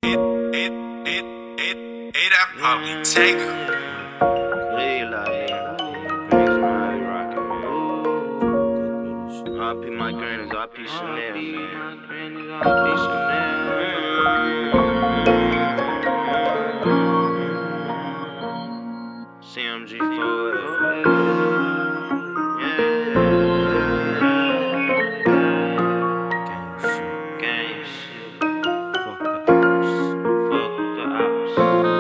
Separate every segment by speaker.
Speaker 1: That probably take her.
Speaker 2: RP my grannies, RP Chanel, man. CMG gang shit. Fuck the ops.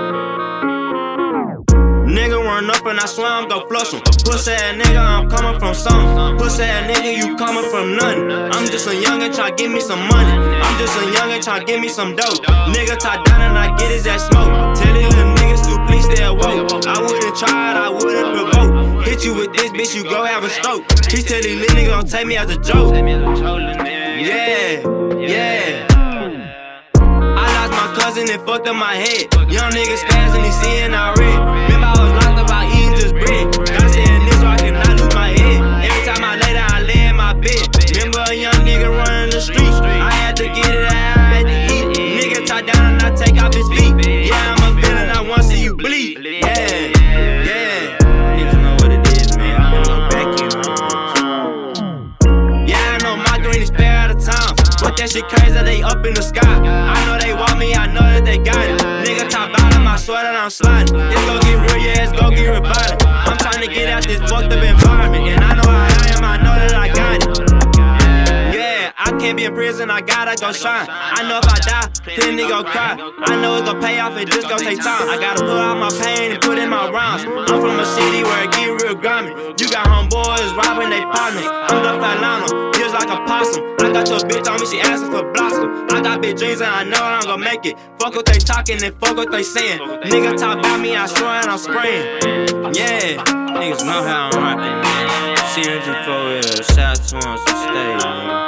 Speaker 2: Nigga run up and I swear I'm gon' flush him. Pussy ass nigga, I'm coming from something. Pussy ass nigga, you coming from nothing. I'm just a youngin' try give me some money. I'm just a youngin' try give me some dope. Nigga tie down and I get it that smoke. Tell these little niggas to please stay awoke. I wouldn't try it, I wouldn't provoke. Hit you with this bitch, you go have a stroke. He tell these little niggas gon' take me as a joke. Yeah. I lost my cousin and fucked up my head. Young nigga spazzing, he seeing I red. Remember I was locked up by eating just bread. Gotta stay in this so I cannot lose my head. Every time I lay down, I lay in my bed. Remember a young nigga running the streets. I had to get it, I had to eat. Nigga tie down and I take off his feet. Yeah, I'm a villain, I wanna see you bleed. Yeah. Niggas know what it is, man. I'm gonna go back in on this. Yeah, I know my green is pair out of town. But that shit crazy, they up in the sky. I know they want me, I know that they got it. Nigga top bottom, I swear that I'm sliding. It's gon' get real, yeah, it's gon' get real violent. I'm trying to get out this fucked up environment. And I know how I am, I know that I got it. Yeah, I can't be in prison, I gotta go shine. I know if I die, then they gon' cry. I know it's gon' pay off, it just gon' take time. I gotta put out my pain and put in my rhymes. I'm from a city where it get real grimy. You got homeboys robbing they partners. I'm the Atlanta, just like a possum. I got your bitch on me, she asking for blossom. I got big dreams and I know I'm gon' make it. Fuck what they talking and fuck what they saying. Nigga talk about me, I swear and I'm spraying. Yeah, niggas know how I'm rockin', man. CMG4L, shout out to him, so stay, man.